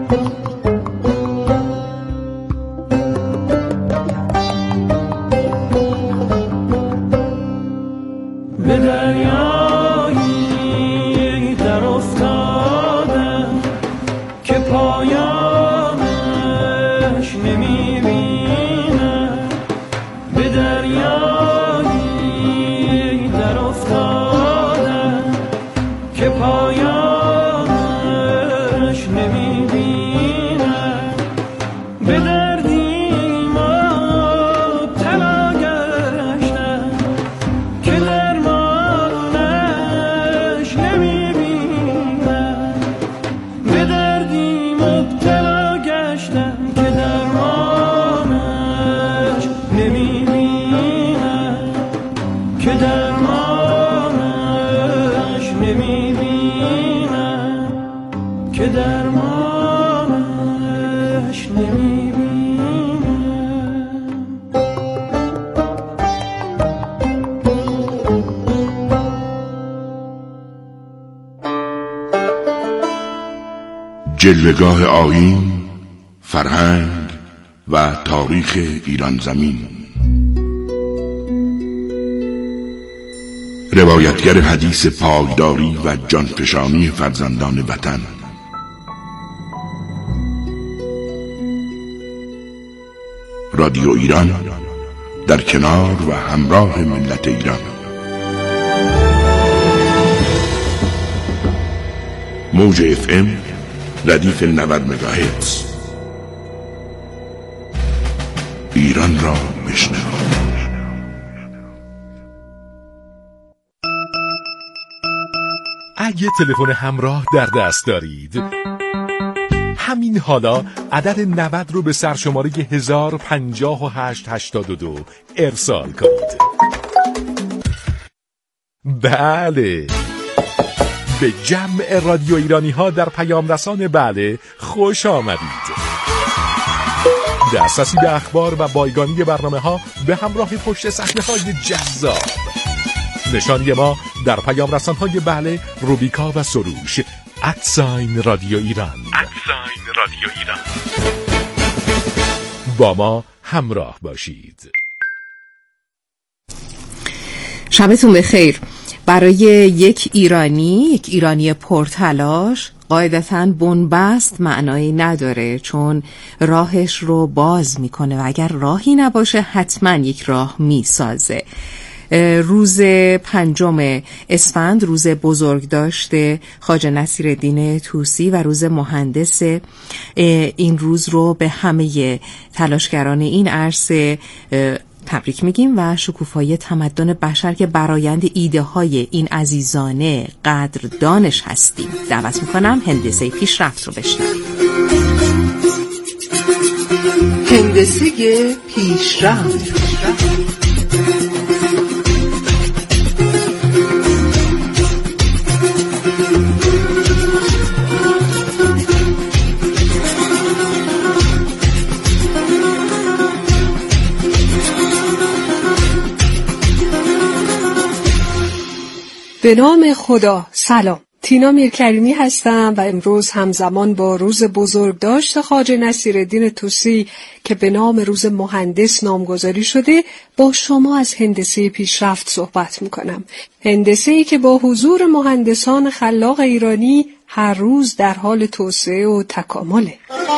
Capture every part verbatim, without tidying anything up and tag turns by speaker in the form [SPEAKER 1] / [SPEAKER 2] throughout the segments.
[SPEAKER 1] جلوه‌گاه آیین، فرهنگ و تاریخ ایران زمین. روایتگر حدیث پایداری و جانفشانی فرزندان وطن. رادیو ایران در کنار و همراه ملت ایران. موج اف ام ردیف نود مگاهرتز. ایران را بشنو.
[SPEAKER 2] اگه تلفن همراه در دست دارید، همین حالا عدد نود رو به سرشماره هزار و پنجاه و هشت هشتاد و دو ارسال کنید. بله، به جمع رادیو ایرانی ها در پیام رسان بله خوش آمدید. دسترسی به اخبار و بایگانی برنامه ها به همراه پشت صحنه های جذاب. نشانی ما در پیام رسان های بله، روبیکا و سروش. ادساین رادیو ایران. ادساین رادیو ایران. با ما همراه باشید.
[SPEAKER 3] شبتون بخیر. برای یک ایرانی، یک ایرانی پرتلاش، قاعدتاً بنبست معنایی نداره، چون راهش رو باز میکنه و اگر راهی نباشه حتما یک راه میسازه. روز پنجم اسفند روز بزرگداشت خواجه نصیرالدین طوسی و روز مهندس. این روز رو به همه تلاشگران این عرصه تبریک میگیم و شکوفایی تمدن بشر که برآیند ایده های این عزیزانه قدردانش هستیم دعوت میکنم هندسه پیشرفت رو بشنویم.
[SPEAKER 4] هندسه پیشرفت.
[SPEAKER 5] به نام خدا. سلام، تینا میرکریمی هستم و امروز همزمان با روز بزرگداشت خواجه نصیرالدین طوسی که به نام روز مهندس نامگذاری شده با شما از هندسه پیشرفت صحبت میکنم. هندسه‌ای که با حضور مهندسان خلاق ایرانی هر روز در حال توسعه و تکامله.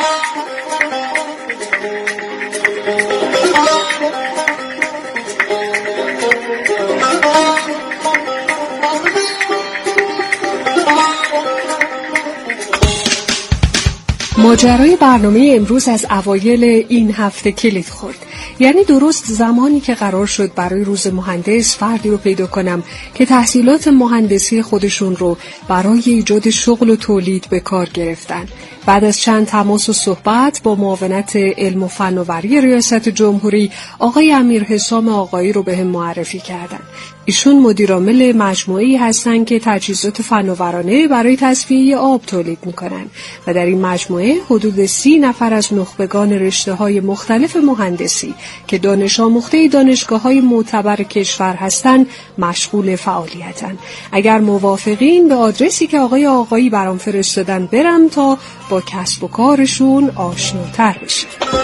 [SPEAKER 5] ماجرای برنامه امروز از اوایل این هفته کلید خورد. یعنی درست زمانی که قرار شد برای روز مهندس فردی رو پیدا کنم که تحصیلات مهندسی خودشون رو برای ایجاد شغل و تولید به کار گرفتن. بعد از چند تماس و صحبت با معاونت علم و فناوری ریاست جمهوری، آقای امیر حسام آقایی رو به هم معرفی کردن. ایشون مدیرعامل مجموعه‌ای هستن که تجهیزات فناورانه برای تصفیه آب تولید میکنن و در این مجموعه حدود سی نفر از نخبگان رشته‌های مختلف مهندسی که دانش آموخته دانشگاه‌های معتبر کشور هستند مشغول فعالیتن. اگر موافقین به آدرسی که آقای آقایی برام فرستادن برم تا با کسب و کارشون آشناتر بشیم.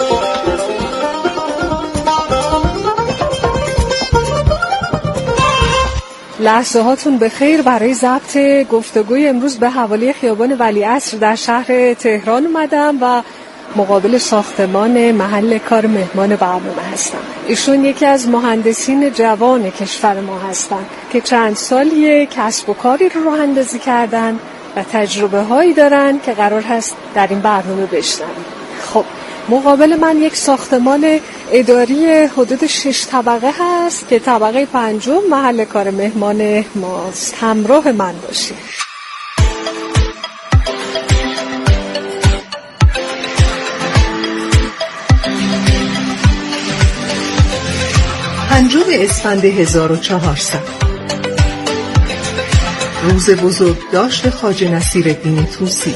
[SPEAKER 5] لحظه هاتون بخیر. برای ضبط گفتگوی امروز به حوالی خیابان ولیعصر در شهر تهران اومدم و مقابل ساختمان محل کار مهمان برنامه هستم. ایشون یکی از مهندسین جوان کشور ما هستن که چند سالیه کسب و کاری رو راه اندازی کردن و تجربه هایی دارن که قرار هست در این برنامه بشنویم. خب مقابل من یک ساختمان اداری حدود شش طبقه هست که طبقه پنجم محل کار مهمان ماست. همراه من باشید.
[SPEAKER 4] پنجم اسفند هزار و چهارصد، روز بزرگداشت خواجه نصیرالدین طوسی،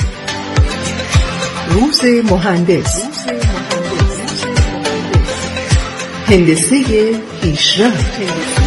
[SPEAKER 4] روز مهندس، هندسه پیشرفت.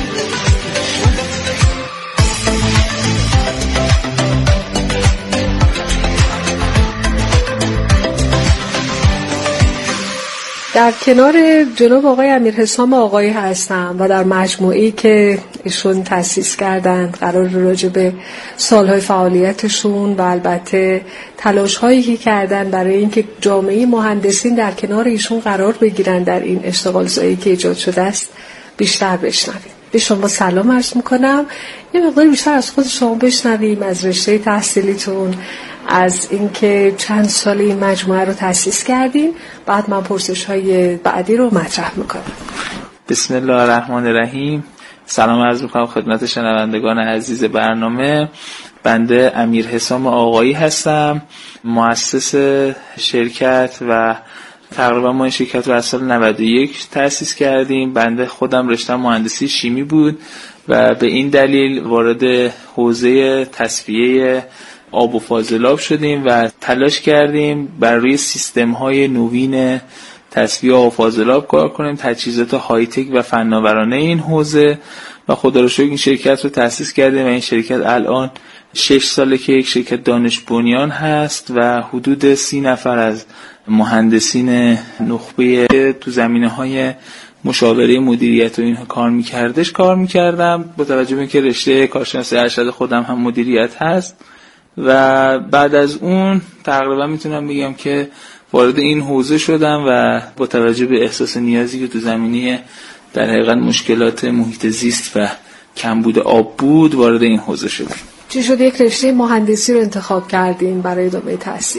[SPEAKER 5] در کنار جناب آقای امیرحسام آقایی هستم و در مجموعه‌ای که ایشون تأسیس کردن قرار راجع به سالهای فعالیتشون و البته تلاش‌هایی که کردن برای اینکه جامعه مهندسین در کنار ایشون قرار بگیرن در این اشتغالزایی که ایجاد شده است بیشتر بشنویم. به شما سلام عرض میکنم. یه مقدار بیشتر از خود شما بشنویم، از رشته تحصیلیتون، از اینکه چند سال این مجموعه رو تأسیس کردین. بعد من پرسش‌های بعدی رو مطرح میکنم.
[SPEAKER 6] بسم الله الرحمن الرحیم. سلام عرض میکنم خدمت شنوندگان عزیز برنامه. بنده امیرحسام آقایی هستم، مؤسس شرکت و تقریبا ما این شرکت رو از سال نود و یک تأسیس کردیم. بنده خودم رشتم مهندسی شیمی بود و به این دلیل وارد حوزه تصفیه آب و فاضلاب شدیم و تلاش کردیم بر روی سیستم‌های نوین تصفیه آب و فاضلاب کار کنیم، تجهیزات های تک و فناورانه این حوزه، و خدا رو شکر این شرکت رو تأسیس کردیم و این شرکت الان شش ساله که یک شرکت دانش بنیان هست و حدود سی نفر از مهندسین نخبه تو زمینه‌های مشاوره مدیریت و اینها کار می‌کردش کار می‌کردم. با توجه به اینکه رشته کارشناسی ارشد خودم هم مدیریت هست و بعد از اون تقریبا میتونم بگم که وارد این حوزه شدم و با توجه به احساس نیازی که تو زمینه در حقیقت مشکلات محیط زیست و کمبود آب بود وارد این حوزه شدم.
[SPEAKER 5] چی شد یک رشته مهندسی رو انتخاب کردین برای ادامه تحصیل؟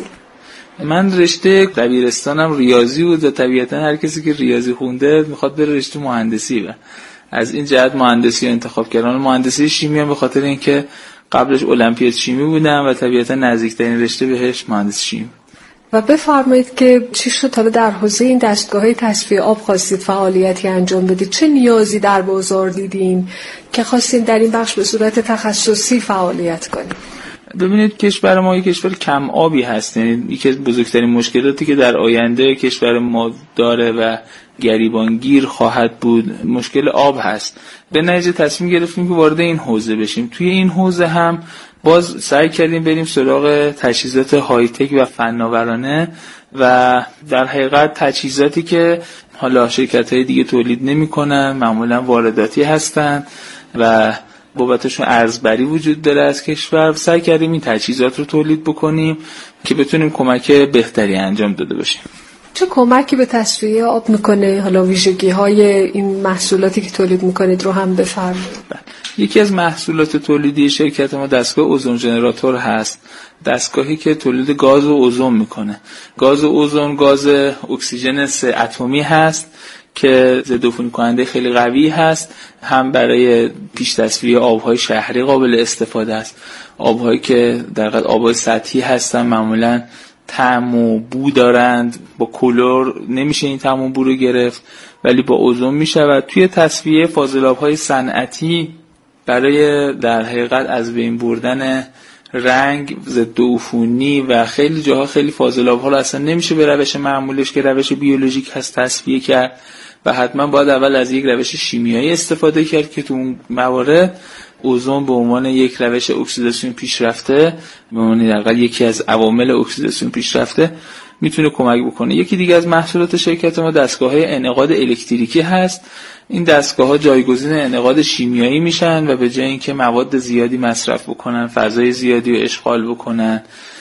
[SPEAKER 6] من رشته دبیرستانم ریاضی بود و طبیعتا هر کسی که ریاضی خونده میخواد بره رشته مهندسی و از این جهت مهندسی رو انتخاب کردم. مهندسی شیمی هم به خاطر اینکه قبلش المپیاد شیمی بودم و طبیعتا نزدیکترین رشته بهش مهندسی شیمی.
[SPEAKER 5] و بفرمایید که چی شد حالا در حوزه این دستگاه‌های تصفیه آب خواستید فعالیتی انجام بدید؟ چه نیازی در بازار دیدین که خواستین در این بخش به صورت تخصصی فعالیت کنید؟
[SPEAKER 6] ببینید کشور ما یک کشور کم آبی هست، یعنی یکی از بزرگترین مشکلاتی که در آینده کشور ما داره و گریبانگیر خواهد بود مشکل آب هست. به نتیجه تصمیم گرفتیم که وارد این حوزه بشیم. توی این حوزه هم باز سعی کردیم بریم سراغ تجهیزات های تک و فناورانه و در حقیقت تجهیزاتی که حالا شرکت‌های دیگه تولید نمی‌کنن، معمولا وارداتی هستن و بابتشون ارزبری وجود داره از کشور. سعی کردیم این تجهیزات رو تولید بکنیم که بتونیم کمک بهتری انجام داده باشیم.
[SPEAKER 5] چه کمکی به تصفیه آب میکنه؟ حالا ویژگی‌های این محصولاتی که تولید میکنید رو هم بفرمایید.
[SPEAKER 6] یکی از محصولات تولیدی شرکت ما دستگاه اوزون ژنراتور هست، دستگاهی که تولید گاز و اوزون میکنه. گاز و اوزون گاز اکسیژن سه اتمی هست که ضدعفونی کننده خیلی قوی هست، هم برای پیش تصفیه آبهای شهری قابل استفاده است. آبهایی که در واقع آبهای سطحی هستن معمولاً طعم و بو دارند، با کلور نمیشه این طعم و بو رو گرفت ولی با اوزون میشود. توی تصفیه فاضلاب‌های صنعتی برای در حقیقت از بین بردن رنگ، ضد عفونی و خیلی جاها خیلی فاضلاب‌ها رو اصلا نمیشه به روش معمولش که روش بیولوژیک هست تصفیه کرد و حتما باید اول از یک روش شیمیایی استفاده کرد که تو اون موارد اوزون به عنوان یک روش اکسیداسیون پیشرفته، به عنوان در واقع یکی از عوامل اکسیداسیون پیشرفته میتونه کمک بکنه. یکی دیگه از محصولات شرکت ما دستگاه‌های انعقاد الکتریکی هست. این دستگاه‌ها جایگزین انعقاد شیمیایی میشن و به جای اینکه مواد زیادی مصرف بکنن، فضای زیادی رو اشغال بکنن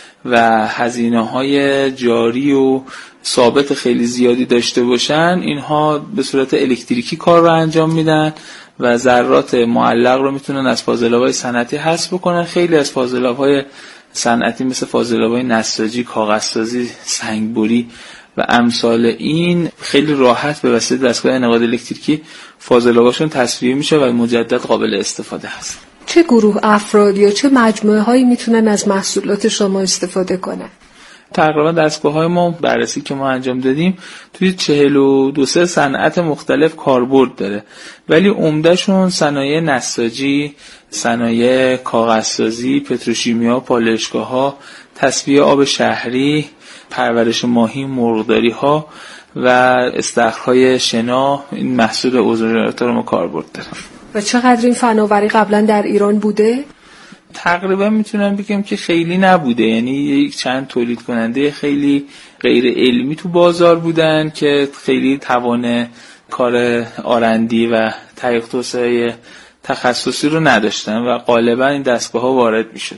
[SPEAKER 6] و هزینه‌های جاری و ثابت خیلی زیادی داشته باشن، اینها به صورت الکتریکی کار رو انجام میدن و ذرات معلق رو میتونن از فاضلاب‌های صنعتی حذف بکنن. خیلی از فاضلاب‌های صنعتی مثل فاضلاب‌های نساجی، کاغذسازی، سنگبری و امثال این خیلی راحت به واسطه دستگاه انعقاد الکتریکی فاضلاب‌هاشون تصفیه میشه و مجدد قابل استفاده هست.
[SPEAKER 5] چه گروه افراد یا چه مجموعه هایی میتونن از محصولات شما استفاده کنن؟
[SPEAKER 6] تقریبا دستگاه‌های ما بررسی که ما انجام دادیم توی چهل و دو سه صنعت مختلف کاربرد داره، ولی عمده‌شون صنایع نساجی، صنایع کاغذسازی، پتروشیمیا، پالایشگاه‌ها، تصفیه آب شهری، پرورش ماهی، مرغداری‌ها و استخرهای شنا این محصول اوزون ژنراتور ما کاربرد داره.
[SPEAKER 5] و چقدر این فناوری قبلا در ایران بوده؟
[SPEAKER 6] تقریبا میتونم بگم که خیلی نبوده، یعنی یک چند تولید کننده خیلی غیر علمی تو بازار بودن که خیلی توان کار آرندی و تحقیق توسعه تخصصی رو نداشتن و غالبا این دستگاه‌ها وارد میشده.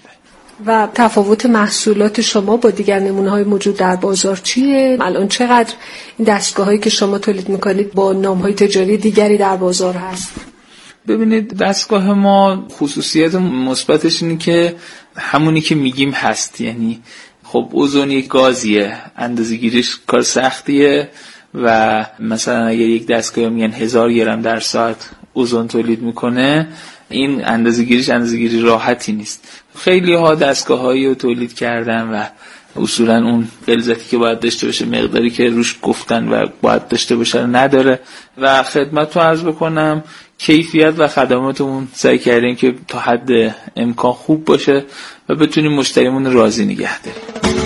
[SPEAKER 5] و تفاوت محصولات شما با دیگر نمونه‌های موجود در بازار چیه؟ الان چقدر این دستگاه‌هایی که شما تولید میکنید با نام‌های تجاری دیگری در بازار هست؟
[SPEAKER 6] ببینید دستگاه ما خصوصیت مثبتش اینه که همونی که میگیم هست، یعنی خب اوزون یک گازیه، اندازه‌گیریش کار سختیه و مثلا اگر یک دستگاه میگن هزار گرم در ساعت اوزون تولید میکنه، این اندازه‌گیریش اندازه‌گیری راحتی نیست. خیلی ها دستگاه‌هایی رو تولید کردن و اصولا اون غلظتی که باید داشته باشه، مقداری که روش گفتن و باید داشته باشه نداره و خدمت رو عرض بکنم کیفیت و خدماتمون سعی کردیم که تا حد امکان خوب باشه و بتونیم مشتریمون راضی نگه داریم.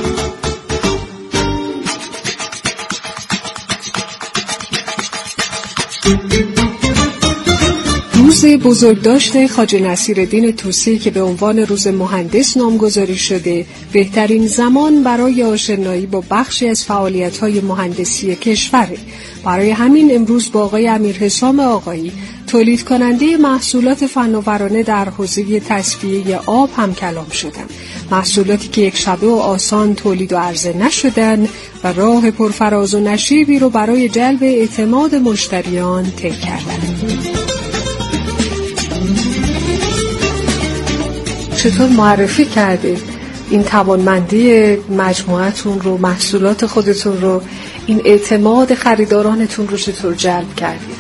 [SPEAKER 5] روز بزرگداشت خواجه نصیرالدین طوسی که به عنوان روز مهندس نامگذاری شده، بهترین زمان برای آشنایی با بخشی از فعالیت‌های مهندسی کشوره. برای همین امروز با آقای امیرحسام آقایی، تولید کننده محصولات فناورانه در حوزه تصفیه آب هم کلام شدم. محصولاتی که یک شبه و آسان تولید و عرضه نشدن و راه پرفراز و نشیبی رو برای جلب اعتماد مشتریان طی کردن. چطور معرفی کردید این توانمندی مجموعتون رو، محصولات خودتون رو، این اعتماد خریدارانتون رو چطور جلب کردید؟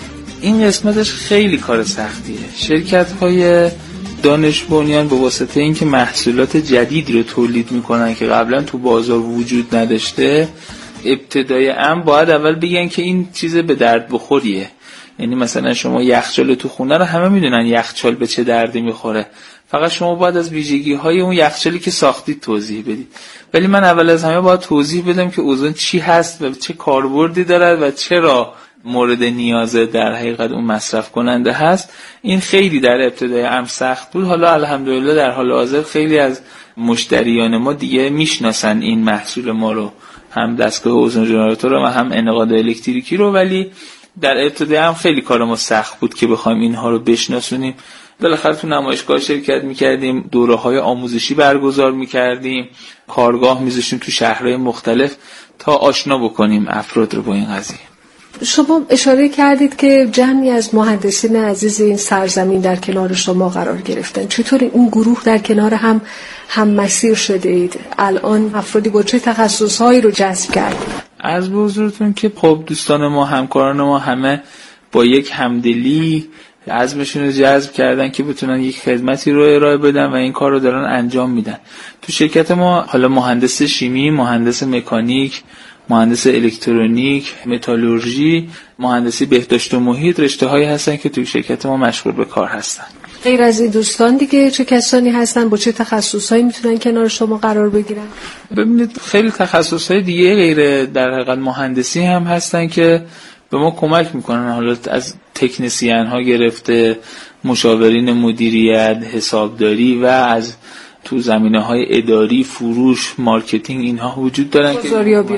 [SPEAKER 6] این قسمتش خیلی کار سختیه. شرکت‌های دانش بنیان به واسطه اینکه محصولات جدید رو تولید میکنن که قبلا تو بازار وجود نداشته، ابتدای امر باید اول بگن که این چیز به درد بخوریه. یعنی مثلا شما یخچال تو خونه رو همه میدونن یخچال به چه دردی میخوره، فقط شما باید از ویژگی‌های اون یخچالی که ساختید توضیح بدید. ولی من اول از همه باید توضیح بدم که اوزون چی هست و چه کاربردی دارد و چرا مورد نیاز در حقیقت اون مصرف کننده هست. این خیلی در ابتدای امر سخت بود. حالا الحمدلله در حال حاضر خیلی از مشتریان ما دیگه میشناسن این محصول ما رو، هم دستگاه اوزون ژنراتور و هم انعقاد الکتریکی رو، ولی در ابتدای هم خیلی کار ما سخت بود که بخوایم اینها رو بشناسونیم. بالاخره تو نمایشگاه شرکت میکردیم، دوره‌های آموزشی برگزار میکردیم، کارگاه میذاشتیم تو شهرهای مختلف تا آشنا بکنیم افراد رو با این قضیه.
[SPEAKER 5] شما اشاره کردید که جمعی از مهندسین عزیز این سرزمین در کنار شما قرار گرفتن. چطور این گروه در کنار هم هم مسیر شده اید؟ الان افرادی با چه تخصصهایی رو جذب کردید؟
[SPEAKER 6] از به حضورتون که خب دوستان ما، همکاران ما همه با یک همدلی عزمشون رو جذب کردن که بتونن یک خدمتی رو ارائه بدن و این کار رو دارن انجام میدن. تو شرکت ما حالا مهندس شیمی، مهندس مکانیک، مهندس الکترونیک، متالورژی، مهندسی بهداشت و محیط رشته‌هایی هستن که تو شرکت ما مشغول به کار هستن.
[SPEAKER 5] غیر از این دوستان دیگه چه کسانی هستن، با چه تخصصهایی میتونن کنار شما قرار بگیرن؟
[SPEAKER 6] ببینید خیلی تخصصهای دیگه غیر در حقیقت مهندسی هم هستن که به ما کمک میکنن، حالا از تکنسین ها گرفته، مشاورین مدیریت، حسابداری و از تو زمینه‌های اداری، فروش، مارکتینگ اینها وجود دارن که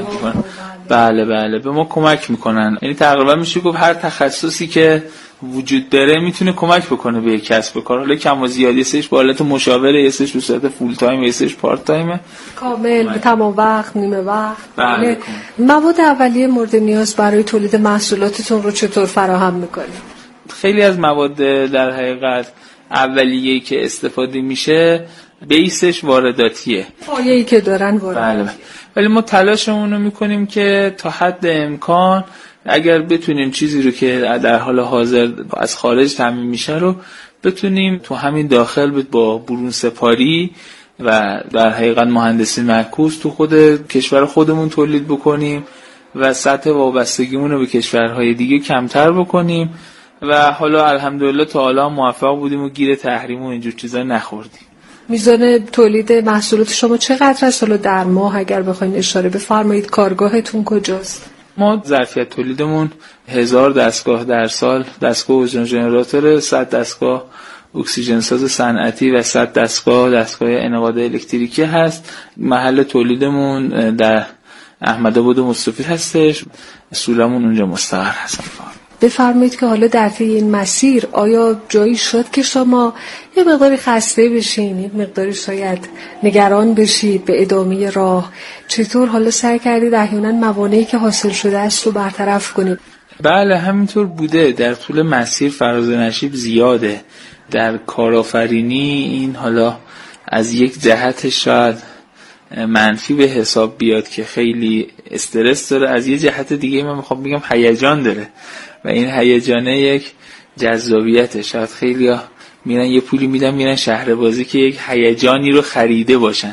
[SPEAKER 6] بله بله به ما کمک میکنن. یعنی تقریبا میشه گفت هر تخصصی که وجود داره میتونه کمک بکنه به کسب و کار. حالا کم و زیاد، یه سرش به حالت مشاوره، یه سرش به صورت فول تایم، یه سرش پارت تایمه،
[SPEAKER 5] کامل تمام وقت، نیمه وقت.
[SPEAKER 6] بله.
[SPEAKER 5] مواد اولیه مورد نیاز برای تولید محصولاتتون رو چطور فراهم میکنید؟
[SPEAKER 6] خیلی از مواد در حقیقت اولیه‌ای که استفاده میشه بیسش وارداتیه،
[SPEAKER 5] پایه‌ای که دارن وارد.
[SPEAKER 6] بله. ولی ما تلاشمون رو میکنیم که تا حد امکان اگر بتونیم چیزی رو که در حال حاضر از خارج تامین میشه رو بتونیم تو همین داخل با برون سپاری و در حقیقت مهندسی معکوس تو خود کشور خودمون تولید بکنیم و سطح وابستگیمون رو به کشورهای دیگه کمتر بکنیم و حالا الحمدلله تا حالا موفق بودیم و گیر تحریم و اینجور چیزا نخوردیم.
[SPEAKER 5] میزان تولید محصولات شما چقدر است حالا در ماه اگر بخواید اشاره بفرمایید؟ کارگاهتون کجاست؟
[SPEAKER 6] ما ظرفیت تولیدمون هزار دستگاه در سال، دستگاه اوزون ژنراتور، صد دستگاه اکسیژن ساز صنعتی و صد دستگاه دستگاه انعقاد الکتریکی هست. محل تولیدمون در احمدآباد و مستفید هستش، اصولمون اونجا مستقر هست.
[SPEAKER 5] بفرمایید که حالا در طی این مسیر آیا جایی شد که شما یه مقداری خسته بشین، یه مقداری شاید نگران بشید به ادامه راه؟ چطور حالا سعی کردید احیانا موانعی که حاصل شده است رو برطرف کنید؟
[SPEAKER 6] بله همینطور بوده. در طول مسیر فراز و نشیب زیاده. در کارآفرینی این حالا از یک جهت شاید منفی به حساب بیاد که خیلی استرس داره، از یه جهت دیگه من میخوام بگم هیجان داره و این هیجانه یک جذابیته. شاید خیلی‌ها میرن یه پولی میدن میرن شهر بازی که یک هیجانی رو خریده باشن.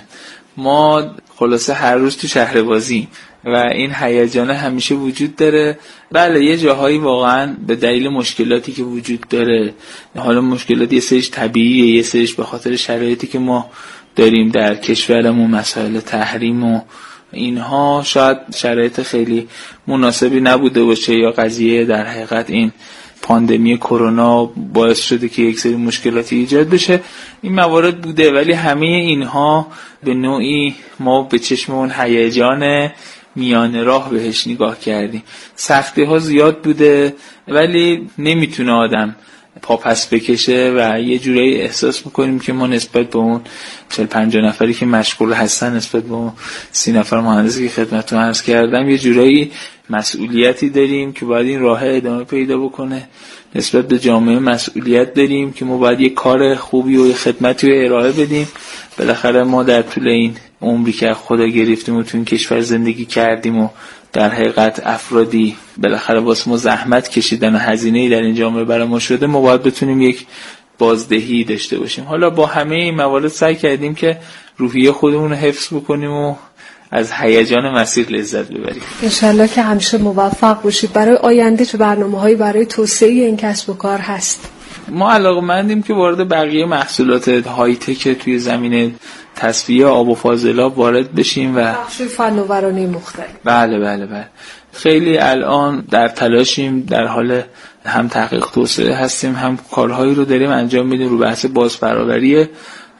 [SPEAKER 6] ما خلاصه هر روز تو شهر بازی و این هیجانه همیشه وجود داره. بله یه جاهایی واقعا به دلیل مشکلاتی که وجود داره، حالا مشکلات یه سریش طبیعیه، یه سریش به خاطر شرایطی که ما داریم در کشورمون، مسائل تحریم و اینها، شاید شرایط خیلی مناسبی نبوده باشه یا قضیه در حقیقت این پاندمی کرونا باعث شده که یک سری مشکلاتی ایجاد بشه. این موارد بوده ولی همه اینها به نوعی ما به چشم اون هیجان میان راه بهش نگاه کردیم. سختی ها زیاد بوده ولی نمیتونه آدم پاپس بکشه و یه جورایی احساس میکنیم که ما نسبت به اون چهل پنجاه نفری که مشغول هستن، نسبت به اون سی نفر مهندسی که خدمتتون عرض کردم، یه جورایی مسئولیتی داریم که باید این راه ادامه پیدا بکنه. نسبت به جامعه مسئولیت داریم که ما باید یه کار خوبی و یه خدمتی رو ارائه بدیم. بالاخره ما در طول این عمری که خدا گرفتیم و تو این کشور زندگی کردیم و در حقیقت افرادی بالاخره واسه ما زحمت کشیدن و هزینه‌ای در این جامعه برای ما شده، ما باید بتونیم یک بازدهی داشته باشیم. حالا با همه این موارد سعی کردیم که روحیه خودمون رو حفظ بکنیم و از هیجان مسیر لذت ببریم.
[SPEAKER 5] انشالله که همیشه موفق باشید. برای آینده چه برنامه‌هایی برای توسعه این کسب و کار هست؟
[SPEAKER 6] ما علاقه‌مندیم که وارد بقیه محصولات های تک توی زمینه تصفیه آب و فاضلاب وارد بشیم و
[SPEAKER 5] بخش فناورانه مختلف.
[SPEAKER 6] بله بله بله خیلی الان در تلاشیم، در حال هم تحقیق توسعه هستیم، هم کارهایی رو داریم انجام میدیم رو بحث بازبرآوری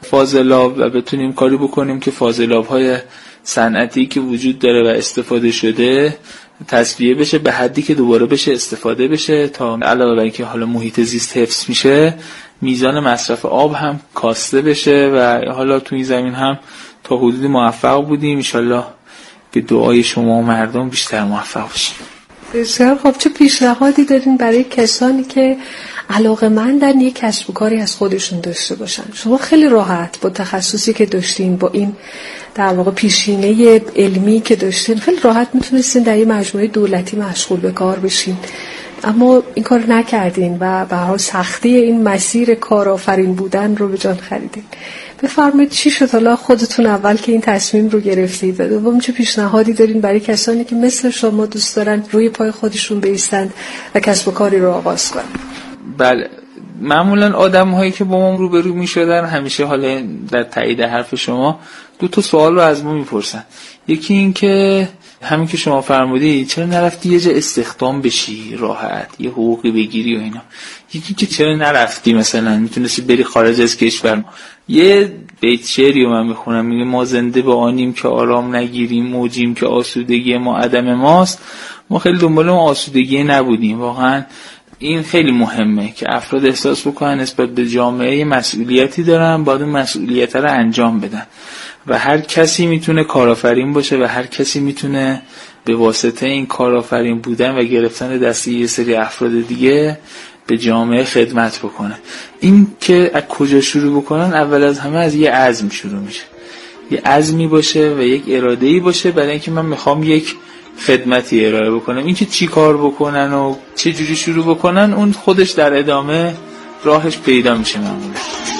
[SPEAKER 6] فاضلاب و بتونیم کاری بکنیم که فاضلاب‌های صنعتی که وجود داره و استفاده شده تصفیه بشه به حدی که دوباره بشه استفاده بشه، تا علاوه بر اینکه حالا محیط زیست حفظ میشه، میزان مصرف آب هم کاسته بشه و حالا تو این زمین هم تا حدودی موفق بودیم. ان شاءالله به دعای شما و مردم بیشتر موفق بشیم.
[SPEAKER 5] بسیار خب. چه پیشنهادی دارین برای کسانی که علاقه‌مندن یک کسب و کاری از خودشون داشته باشن؟ شما خیلی راحت با تخصصی که داشتین، با این در واقع پیشینه علمی که داشتین، خیلی راحت میتونستین در یه مجموعه دولتی مشغول به کار بشین، اما این کار نکردین و به هر حال سختی این مسیر کارآفرین بودن رو به جان خریدین. بفرمایید چی شد حالا خودتون اول که این تصمیم رو گرفتید و دوم چه پیشنهادی دارین برای کسانی که مثل شما دوست دارن روی پای خودشون بایستند و کسب و کاری رو آغاز کنن؟
[SPEAKER 6] بله معمولا آدم هایی که با ما روبرو می شدن همیشه حالا در تایید حرف شما دو تا سوال رو از ما میپرسن. یکی این که همین که شما فرمودی چرا نرفتی یه جا استخدام بشی راحت، یه حقوقی بگیری و اینا. یکی که چرا نرفتی مثلا میتونستی بری خارج از کشور. یه بیت شعری رو من میخونم میگه ما زنده به آنیم که آرام نگیریم، موجیم که آسودگی ما عدم ماست. ما خیلی دنبال ما آسودگی نبودیم. واقعا این خیلی مهمه که افراد احساس بکنن نسبت به جامعه مسئولیتی دارن، باید اون مسئولیت رو انجام بدن و هر کسی میتونه کارآفرین باشه و هر کسی میتونه به واسطه این کارآفرین بودن و گرفتن دستی یه سری افراد دیگه به جامعه خدمت بکنه. این که از کجا شروع بکنن؟ اول از همه از یه عزم شروع میشه، یه عزمی باشه و یک اراده‌ای باشه برای اینکه من میخوام یک خدمتی ارائه بکنم. این که چی کار بکنن و چه جوری شروع بکنن اون خودش در ادامه راهش پیدا میشه معمولا.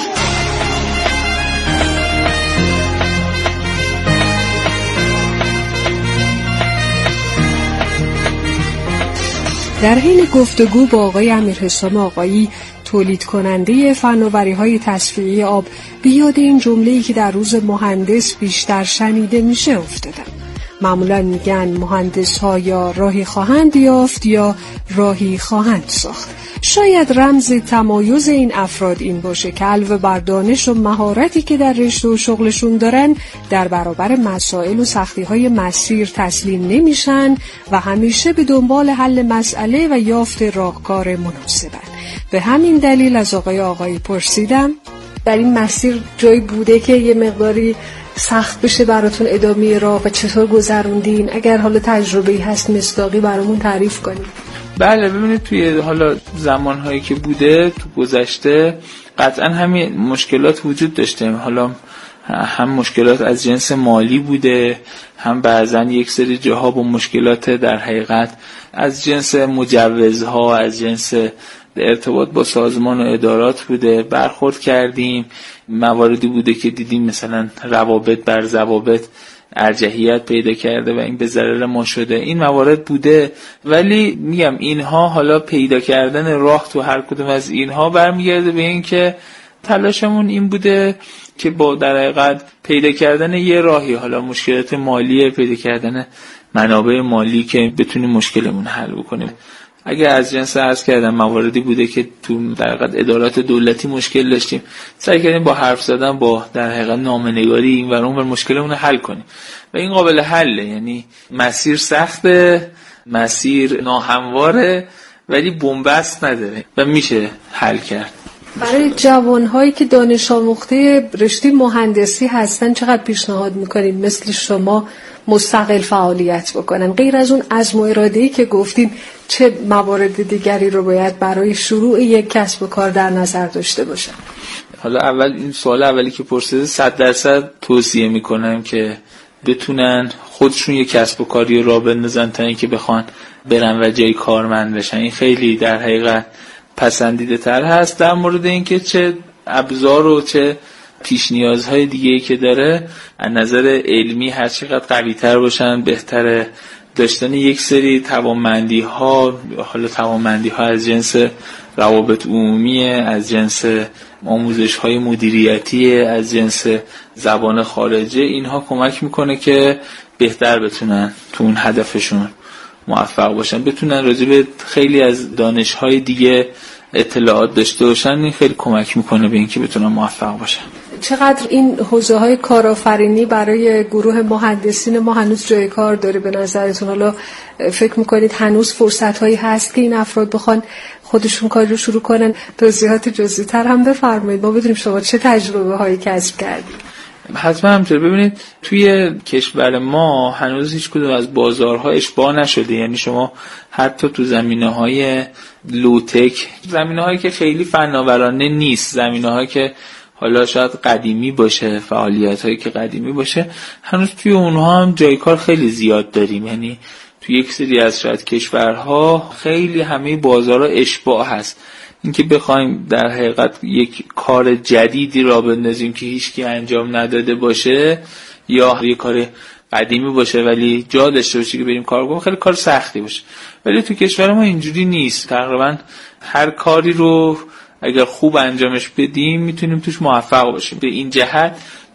[SPEAKER 5] در حین گفتگو با آقای امیرحسام آقایی، تولید کننده فناوری‌های تصفیه آب، به یاد این جمله‌ای که در روز مهندس بیشتر شنیده میشه افتادم. معمولا میگن مهندس ها یا راهی خواهند یافت یا راهی خواهند ساخت. شاید رمز تمایز این افراد این باشه که علاوه بر دانش و مهارتی که در رشته و شغلشون دارن، در برابر مسائل و سختی‌های مسیر تسلیم نمیشن و همیشه به دنبال حل مسئله و یافت راهکار مناسبن. به همین دلیل از آقای آقایی پرسیدم در این مسیر جایی بوده که یه مقداری سخت بشه براتون ادامه راه و چطور گذروندین؟ اگر حالا تجربه‌ای هست مصداقی برامون تعریف کنید.
[SPEAKER 6] بله ببینید توی حالا زمانهایی که بوده تو گذشته قطعا همین مشکلات وجود داشته. حالا هم مشکلات از جنس مالی بوده، هم بعضا یک سری جاها با مشکلات در حقیقت از جنس مجوزها، از جنس ارتباط با سازمان و ادارات بوده. برخورد کردیم، مواردی بوده که دیدیم مثلا روابط بر ضوابط ارجحیت پیدا کرده و این به ضرر ما شده. این موارد بوده، ولی میگم اینها حالا پیدا کردن راه تو هر کدوم از اینها برمیگرده به این که تلاشمون این بوده که با در حقیقت پیدا کردن یه راهی، حالا مشکلات مالی، پیدا کردن منابع مالی که بتونیم مشکلمون حل بکنیم. اگه از جنس عرض کردم مواردی بوده که تو در حقیقت ادارات دولتی مشکل داشتیم، سعی کردیم با حرف زدن، با در حقیقت نامه‌نگاری این و اون بر مشکلمون رو حل کنیم و این قابل حله. یعنی مسیر سخته، مسیر ناهمواره، ولی بنبست نداره و میشه حل کرد.
[SPEAKER 5] برای جوانهایی که دانش آموخته رشته مهندسی هستن چقدر پیشنهاد میکنین مثل شما مستقل فعالیت بکنن؟ غیر از اون عزم و اراده‌ای که گفتین، چه موارد دیگری رو باید برای شروع یک کسب و کار در نظر داشته باشن؟
[SPEAKER 6] حالا اول این سوال اولی که پرسیده صد درصد توصیه میکنم که بتونن خودشون یک کسب و کاری راه بندازن تا اینکه بخوان برن و جای کارمند بشن. این خیلی در حقیقت پسندیده تر هست. در مورد اینکه چه ابزار و چه پیش نیازهای دیگه‌ای که داره، از نظر علمی هر چقدر قوی تر باشن بهتره. داشتن یک سری توانمندی ها، حالا توانمندی ها از جنس روابط عمومی، از جنس آموزش های مدیریتی، از جنس زبان خارجه، اینها کمک میکنه که بهتر بتونن تو اون هدفشون موفق باشن، بتونن راجع به خیلی از دانش های دیگه اطلاعات داشته باشن. این خیلی کمک میکنه به اینکه بتونن موفق باشن.
[SPEAKER 5] چقدر این حوزه های کارآفرینی برای گروه مهندسین ما هنوز جای کار داره به نظرتون؟ حالا فکر میکنید هنوز فرصت هایی هست که این افراد بخوان خودشون کار رو شروع کنن؟ توضیحات جزئی تر هم بفرمایید، ما بدونیم شما چه تجربه هایی کسب کردید.
[SPEAKER 6] حتما همینطور. ببینید توی کشور ما هنوز هیچ کدوم از بازارها اشباع نشده. یعنی شما حتی تو زمینه‌های لوتک، زمینه‌هایی که خیلی فناورانه نیست، زمینه‌هایی که حالا شاید قدیمی باشه، فعالیت‌هایی که قدیمی باشه، هنوز توی اونها هم جای کار خیلی زیاد داریم. یعنی توی یک سری از شاید کشورها خیلی همه بازارها اشباع هست. اینکه بخوایم در حقیقت یک کار جدیدی را بندازیم که هیچکی انجام نداده باشه یا یک کار قدیمی باشه ولی جا داشته باشه که بریم کار کنیم، خیلی کار سختی باشه. ولی تو کشور ما اینجوری نیست. تقریبا هر کاری رو اگر خوب انجامش بدیم میتونیم توش موفق باشیم. به این جهت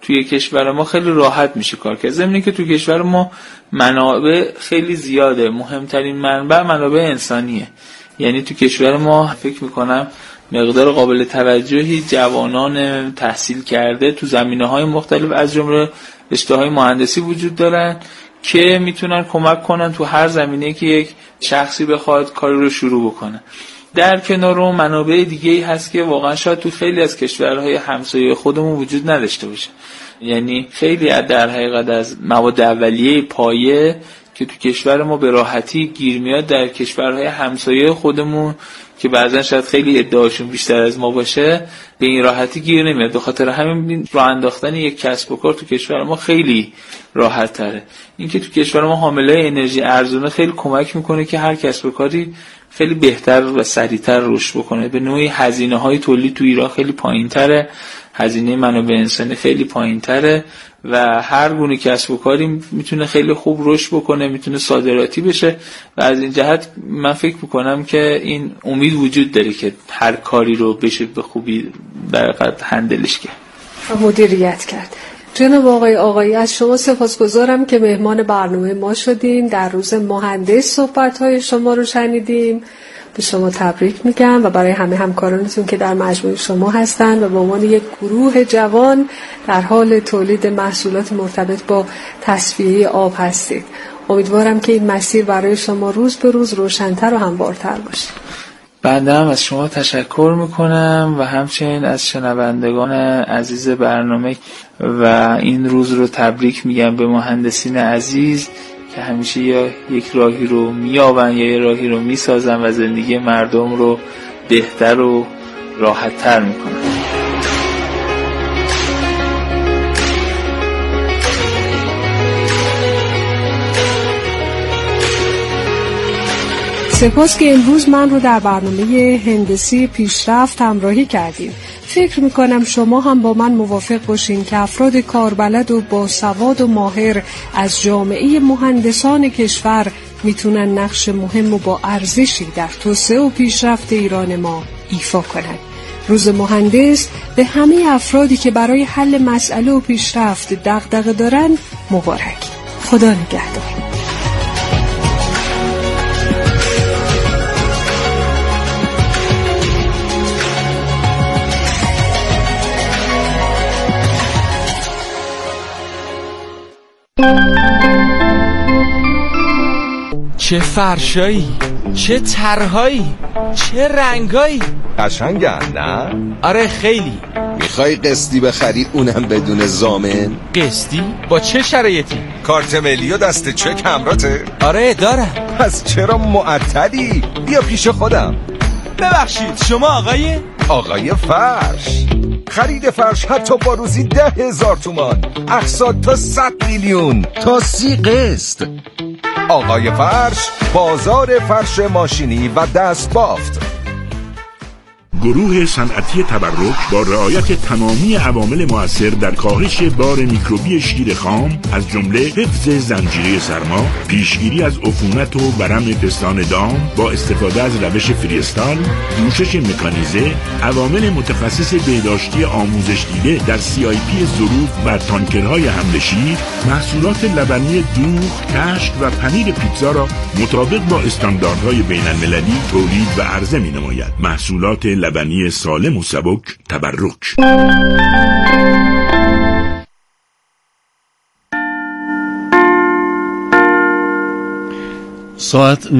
[SPEAKER 6] توی کشور ما خیلی راحت میشه کار کرد. ضمن که توی کشور ما منابع خیلی زیاده، مهمترین منبع منابع انسانیه. یعنی توی کشور ما فکر میکنم مقدار قابل توجهی جوانان تحصیل کرده تو زمینه‌های مختلف از جمله رشته‌های مهندسی وجود دارن که میتونن کمک کنن تو هر زمینه‌ای که یک شخصی بخواد کاری رو شروع بکنه. در کنار اون منابع دیگه‌ای هست که واقعا شاید تو خیلی از کشورهای همسایه خودمون وجود نداشته باشه. یعنی خیلی در حقیقت از مواد اولیه پایه که تو کشور ما به راحتی گیر میاد در کشورهای همسایه خودمون که بعضن شاید خیلی ادعاشون بیشتر از ما باشه به این راحتی گیر نمیاد. به خاطر همین راه انداختن یک کسب و کار تو کشور ما خیلی راحت تره. این که تو کشور ما حامله انرژی ارزونه خیلی کمک میکنه که هر کسب و کاری خیلی بهتر و سریعتر رشد بکنه. به نوعی هزینه های تولید تو ایران خیلی پایین تره، هزینه منابع انسانی خیلی پایین تره و هر گونه کسب و کاری میتونه خیلی خوب رشد بکنه، میتونه صادراتی بشه و از این جهت من فکر میکنم که این امید وجود داره که هر کاری رو بشه به خوبی در حقیقت هندلش کرد
[SPEAKER 5] و مدیریت کرد. جناب آقای آقایی، از شما سپاسگزارم که مهمان برنامه ما شدیم. در روز مهندس صحبت‌های شما رو شنیدیم. به شما تبریک میگم و برای همه همکارانتون که در مجموعه شما هستن و به عنوان یک گروه جوان در حال تولید محصولات مرتبط با تصفیه آب هستید. امیدوارم که این مسیر برای شما روز به روز روشن‌تر و هموارتر باشه.
[SPEAKER 6] بنده هم از شما تشکر میکنم و همچنین از شنوندگان عزیز برنامه و این روز رو تبریک میگم به مهندسین عزیز که همیشه یا یک راهی رو میابن یا یک راهی رو میسازن و زندگی مردم رو بهتر و راحت تر میکنن.
[SPEAKER 5] سپاس که امروز من رو در برنامه هندسی پیشرفت همراهی کردیم. فکر میکنم شما هم با من موافق باشین که افراد کاربلد و باسواد و ماهر از جامعه مهندسان کشور میتونن نقش مهم و با ارزشی در توسعه و پیشرفت ایران ما ایفا کنند. روز مهندس به همه افرادی که برای حل مسئله و پیشرفت دغدغه دارن مبارک. خدا نگهدار.
[SPEAKER 7] چه فرشایی، چه طرحایی، چه رنگایی.
[SPEAKER 8] قشنگن نه؟
[SPEAKER 7] آره خیلی.
[SPEAKER 8] میخوای قسطی بخری اونم بدون ضامن؟
[SPEAKER 7] قسطی؟ با چه شرایطی؟
[SPEAKER 8] کارت ملی و دست چک همراته؟
[SPEAKER 7] آره دارم.
[SPEAKER 8] پس چرا معطلی؟ بیا پیش خودم.
[SPEAKER 7] ببخشید شما آقای؟
[SPEAKER 8] آقای فرش. خرید فرش حتی با روزی ده هزار تومان، اقساط تا صد میلیون، تا سی قسط. آقای فرش، بازار فرش ماشینی و دست بافت.
[SPEAKER 1] گروه صنعتی تبرک با رعایت تمامی عوامل مؤثر در کاهش بار میکروبی شیر خام از جمله حفظ زنجیره سرما، پیشگیری از عفونت و ورم پستان دام با استفاده از روش فریستال، جوشش مکانیزه، عوامل متخصص بهداشتی آموزش دیده در سی آی پی ظروف و تانکرهای حمل شیر، محصولات لبنی دوغ، کشک و پنیر پیتزا را مطابق با استانداردهای بین المللی تولید و عرضه می نماید. محصولات لبنی سالم و سبک تبرک.
[SPEAKER 9] ساعت